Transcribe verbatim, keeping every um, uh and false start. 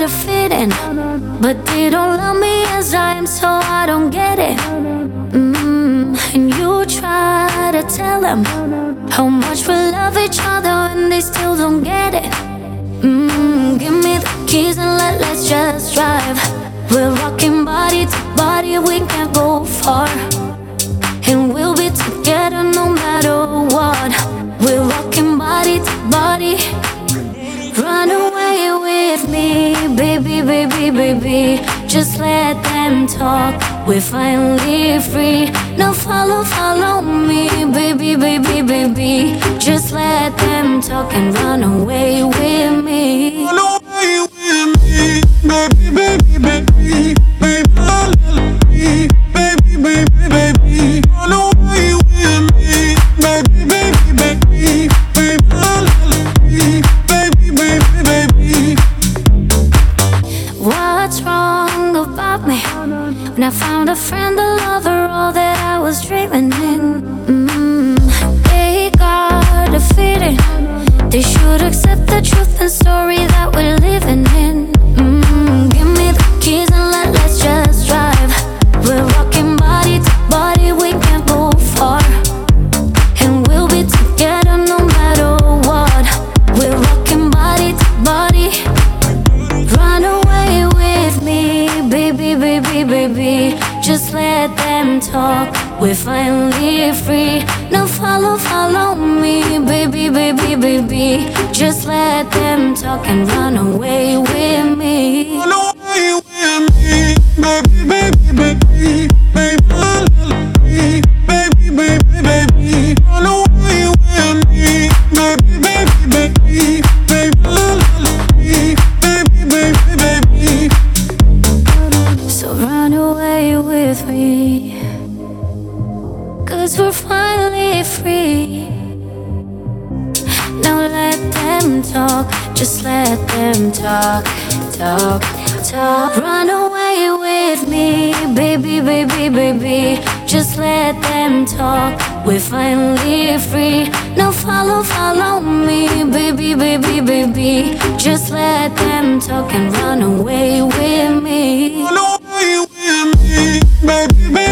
a fit in, but they don't love me as I am, so I don't get it. mm, And you try to tell them how much we love each other, and they still don't get it. mm, Give me the keys and let, let's just drive. We're rocking body to body, we can't go far, and we'll be together no matter what. We're rocking body to body. Run away with me, baby, baby, baby. Just let them talk, we're finally free. Now follow, follow me, baby, baby, baby. Just let them talk and run away with me. Run away with me, baby, baby, baby. Baby, la, la, la, baby, baby, baby. Run away with me, baby, baby, baby. Baby, la, la, la, baby, baby, baby. What's wrong about me? When I found a friend, a lover, all that I was dreaming in. mm, They got a feeling they should accept the truth and story that we're living in. mm, Give me the keys and let, let's just drive. We're rocking body to body, we can't go far, and we'll be together no matter what. We're rocking body to body. Run away with me, baby, baby, baby. Just let them talk, we're finally free. Now follow, follow me, baby, baby, baby. Just let them talk and run away with me. Run away with me, baby, baby, baby. Baby, la, la, la, baby, baby, baby. Run away with me, baby, baby, baby. Baby, la, la, la, baby, baby, baby. So run away with me, 'cause we're finally free. Now let them talk, just let them talk, talk, talk. Run away with me, baby, baby, baby. Just let them talk, we're finally free. Now follow, follow me, baby, baby, baby. Just let them talk and run away with me. Run away with me, baby, baby.